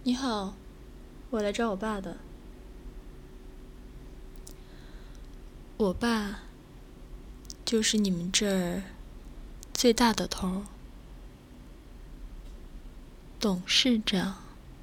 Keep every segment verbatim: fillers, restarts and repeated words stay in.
你好，我来找我爸的。我爸就是你们这儿最大的头，董事长。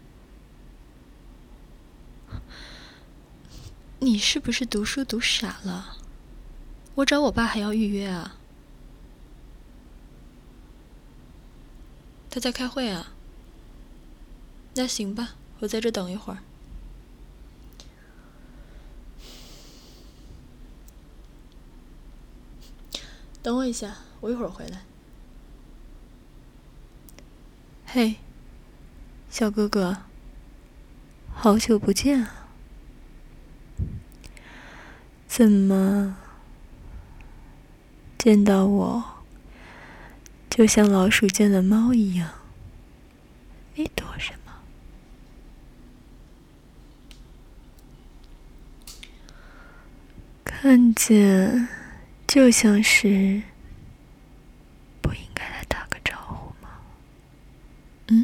你是不是读书读傻了？我找我爸还要预约啊？他在开会啊？那行吧，我在这等一会儿。等我一下，我一会儿回来。嘿，小哥哥，好久不见啊！怎么见到我就像老鼠见了猫一样？你躲什么？看见就像是不应该来打个招呼吗？嗯？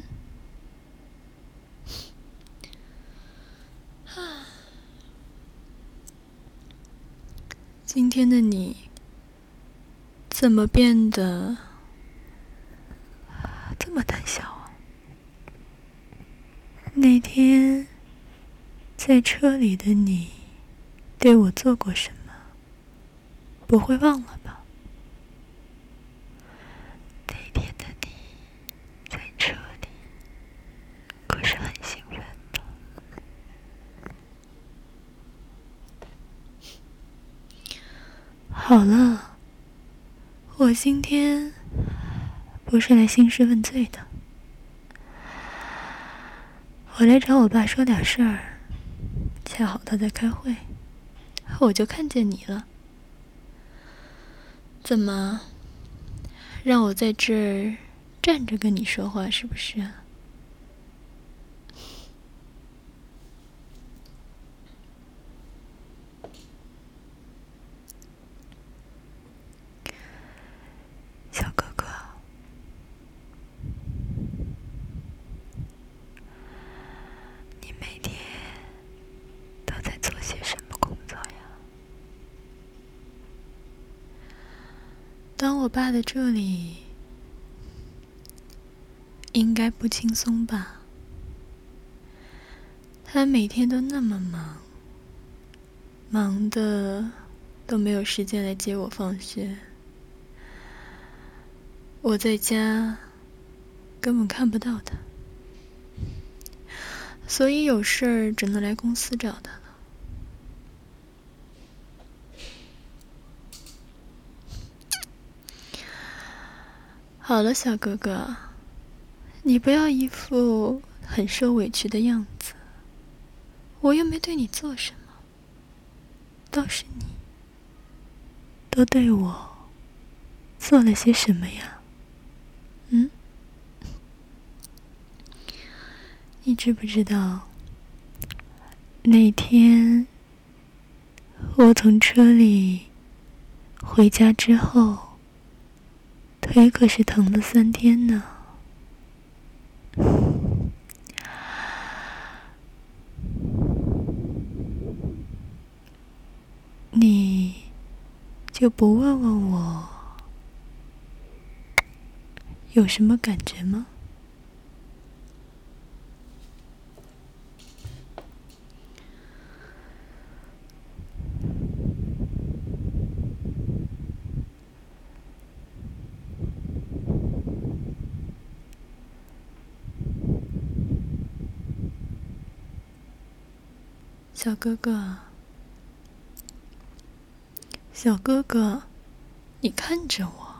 今天的你怎么变得这么胆小啊？那天在车里的你对我做过什么？不会忘了吧？那天的你在车里可是很兴奋的。好了，我今天不是来兴师问罪的，我来找我爸说点事儿，恰好他在开会，我就看见你了。怎么，让我在这儿站着跟你说话是不是啊？小哥哥，你每天都在做些什么工作呀？当我爸的这里应该不轻松吧？他每天都那么忙，忙的都没有时间来接我放学。我在家根本看不到他，所以有事儿只能来公司找他了。好了，小哥哥，你不要一副很受委屈的样子，我又没对你做什么，倒是你都对我做了些什么呀？嗯？你知不知道，那天我从车里回家之后，腿可是疼了三天呢。你就不问问我有什么感觉吗？小哥哥，小哥哥，你看着我，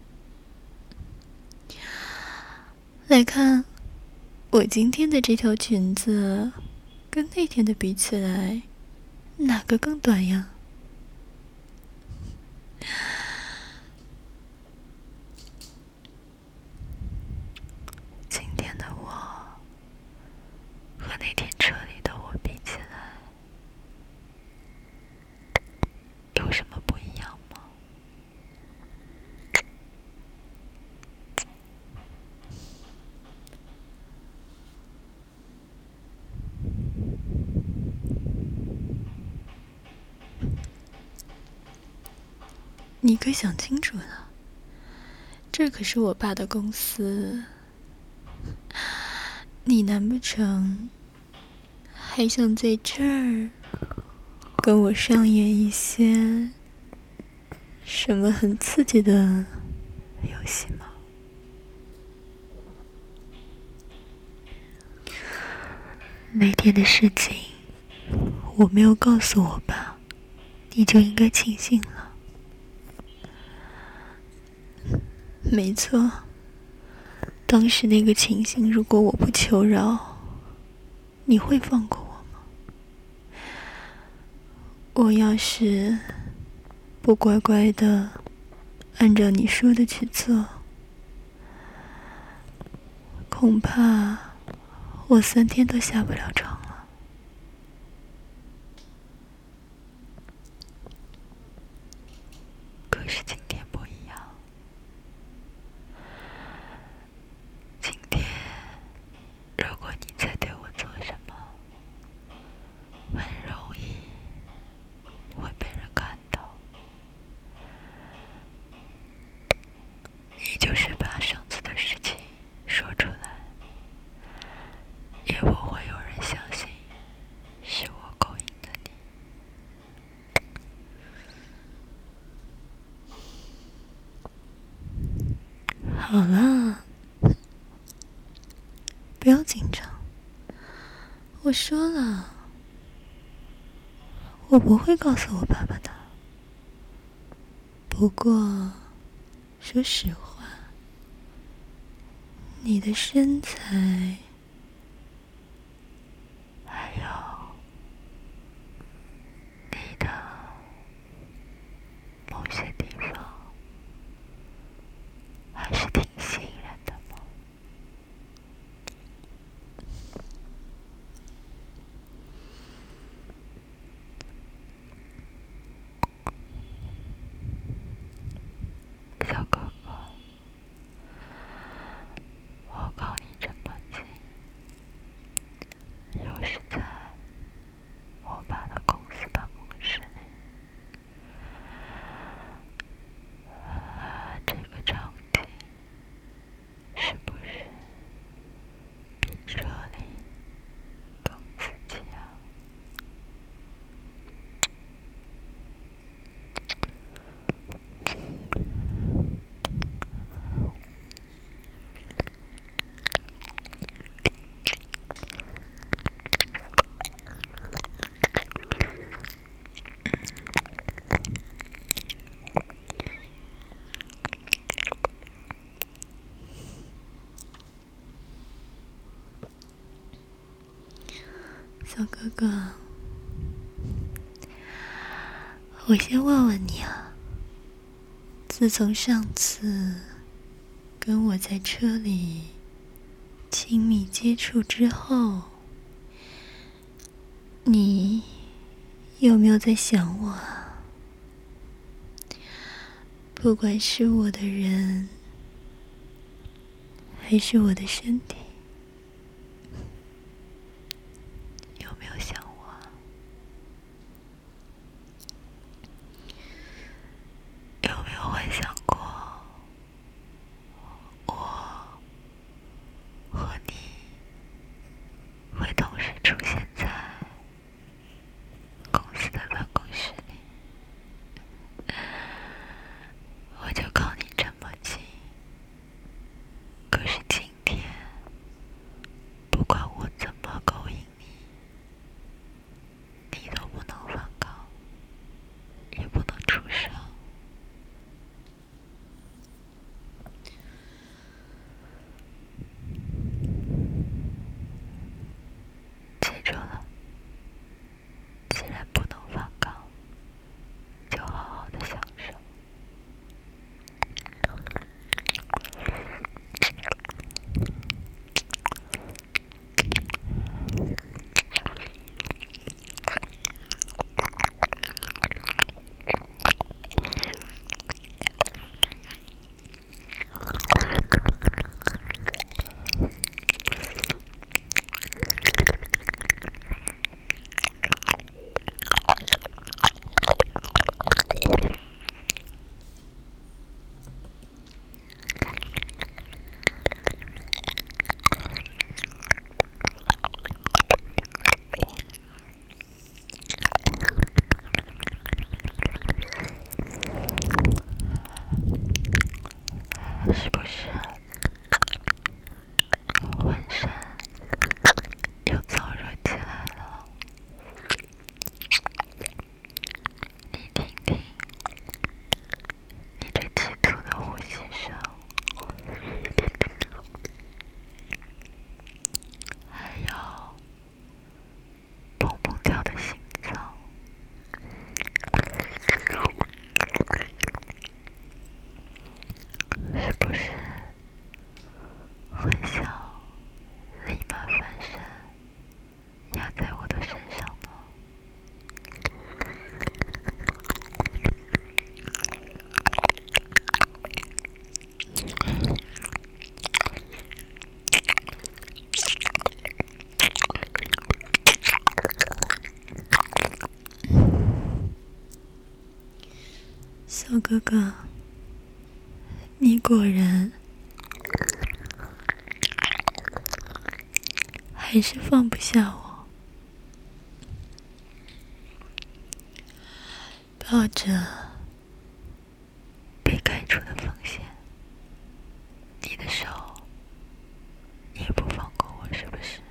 来看我今天的这条裙子，跟那天的比起来，哪个更短呀？今天的我和那天车里的我比起来，有什么不一样吗？ 你可想清楚了，这可是我爸的公司，你难不成还想在这儿跟我上演一些什么很刺激的游戏吗？那天的事情我没有告诉我爸，你就应该庆幸了。没错，当时那个情形，如果我不求饶，你会放过我吗？我要是不乖乖的按照你说的去做，恐怕我三天都下不了床了。可是今天不一样，今天如果你再对我做什么，很容易会被人看到。你就是把上次的事情说出来，也不会有人相信是我勾引的你。好了，不要紧张。我说了，我不会告诉我爸爸的。不过，说实话，你的身材，还有你的某些地方，还是挺吸引人的嘛。小哥哥，我靠你这么近，又是在我爸的公司办公室里，这个场景是不是比这里更刺激啊？小哥哥，我先问问你啊，自从上次跟我在车里亲密接触之后，你有没有在想我啊？不管是我的人，还是我的身体，有没有想我啊？有没有幻想过我和你会同时出现在公司的办公室里？我就靠你这么近，可是今天是不是浑身又燥热起来了？你听听你这急促的呼吸声，还有砰砰跳的心脏，是不是很想立马翻身压在我的身上呢？小哥哥，你果然还是放不下我，抱着被开除的风险，你的手你也不放过我，是不是？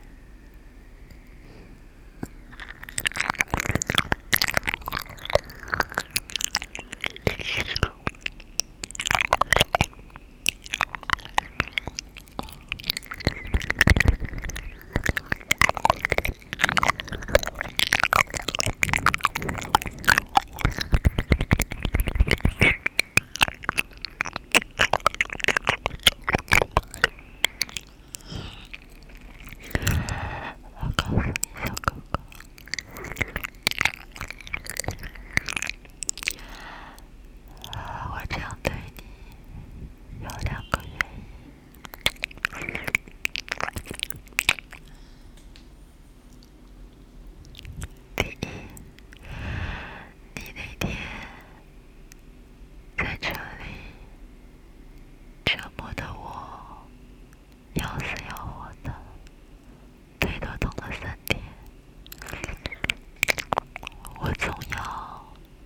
我告诉你，小哥哥，我这样对你有两个原因。第一，你那天在这里折磨的我要死要活的，腿都痛了三天，我总要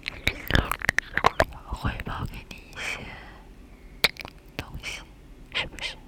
汇报给你一些东西，是不是？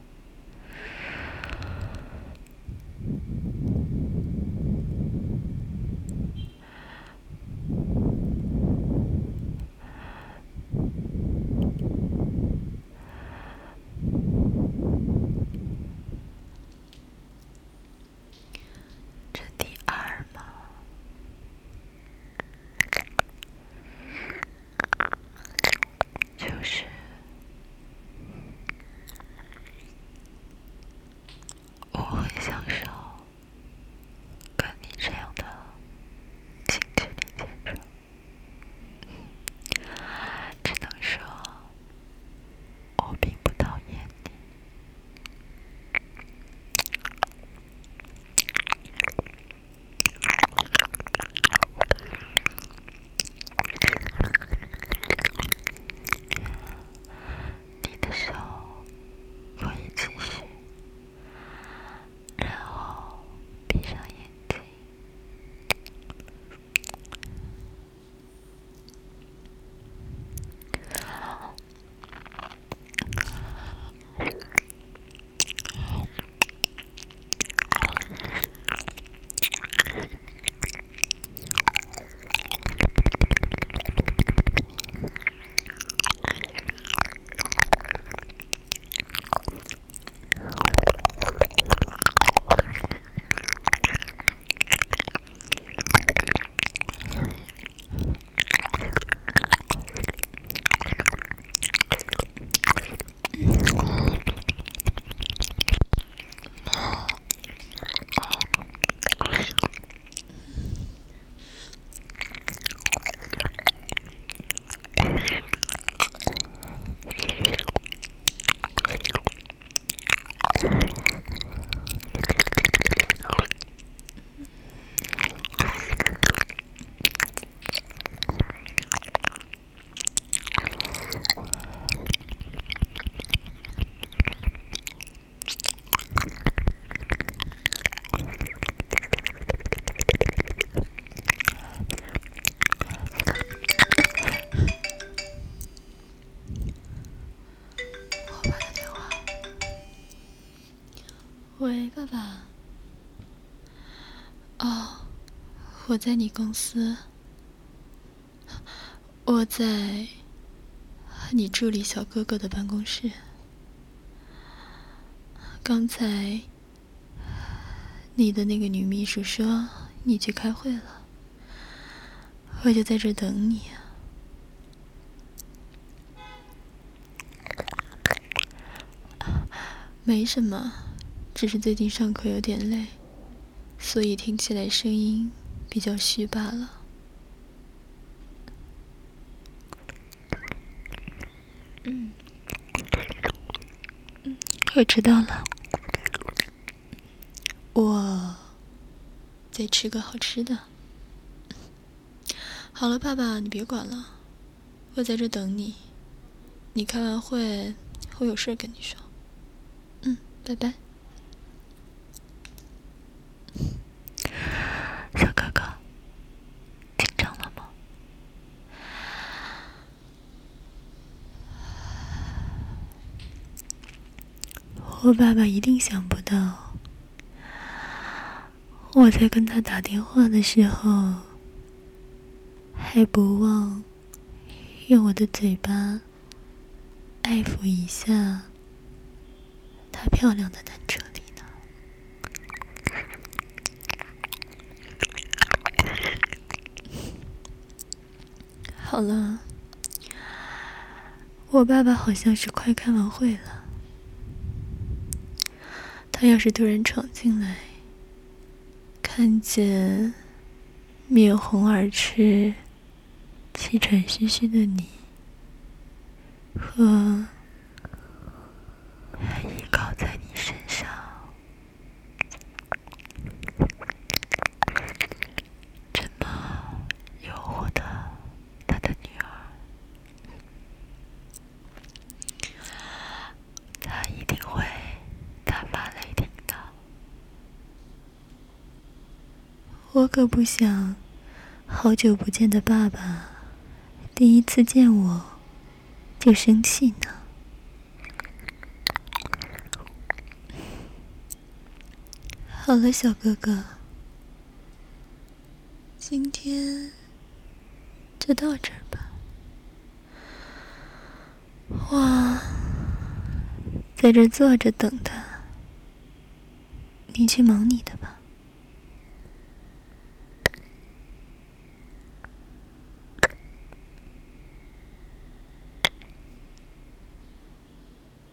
喂，爸爸。哦，我在你公司。我在你助理小哥哥的办公室。刚才你的那个女秘书说你去开会了，我就在这等你。没什么，只是最近上课有点累，所以听起来声音比较虚罢了。嗯，嗯，我知道了。我再吃个好吃的。好了，爸爸，你别管了，我在这等你。你开完会，我有事跟你说。嗯，拜拜。小哥哥，紧张了吗？我爸爸一定想不到，我在跟他打电话的时候，还不忘用我的嘴巴爱抚一下他漂亮的单车里呢。好了，我爸爸好像是快开完会了。他要是突然闯进来，看见面红耳赤、气喘吁吁的你，和依靠在你身上这么诱惑的他的女儿，他一定会大发雷霆的。我可不想好久不见的爸爸第一次见我就生气呢。好了，小哥哥，今天就到这儿吧。我在这坐着等他，你去忙你的吧。